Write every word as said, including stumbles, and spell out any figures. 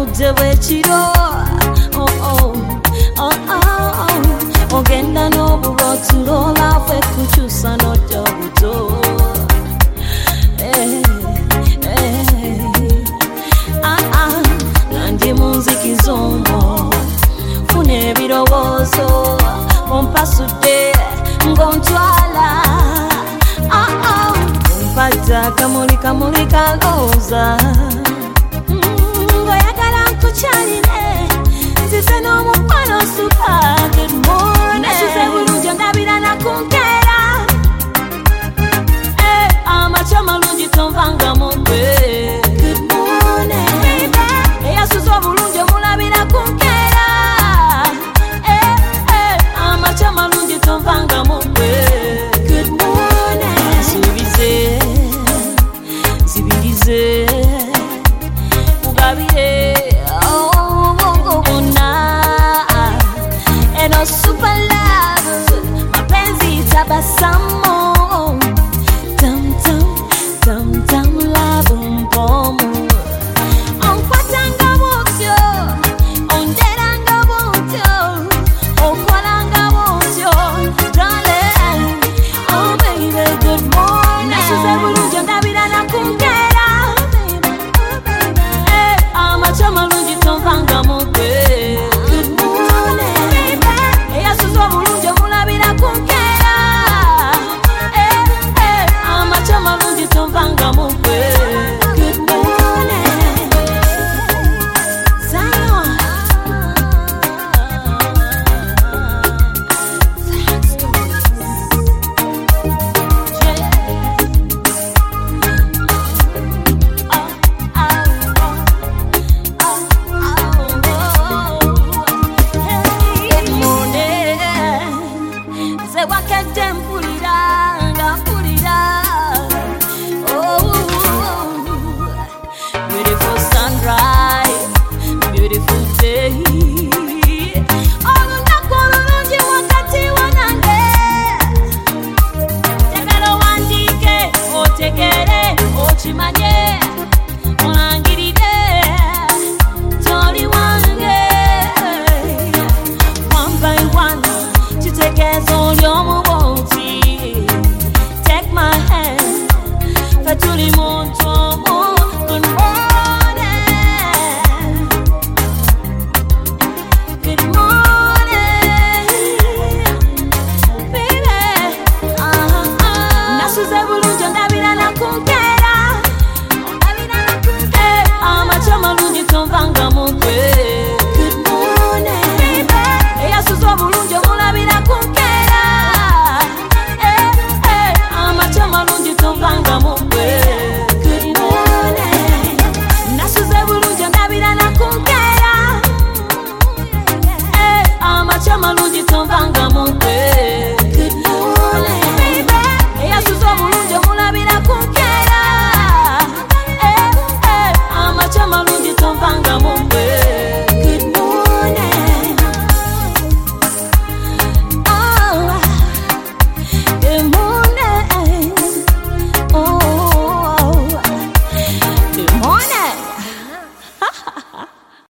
budde bwekiro oh oh oh oh ogenda n'obulotulo laffe kukyusa n'odda buto eh eh ah ah nandi munzikiza omwo funa ebirowoozo ompasudde ngontwala ah ah mpata kamuli kamuli kalooza ngoyagala nkukyalire nzize n'omukwano suka good morning nasuze bulungi ondabira nakunkeera eh amakya malungi tonvangamu gwe good morning eyasuze obulungi omulabira kunkeera eh eh amakya malungi tonvangamu gwe good morning zibirize zibirize ugabire oh bongo bona eno super love mapenzi tabasamu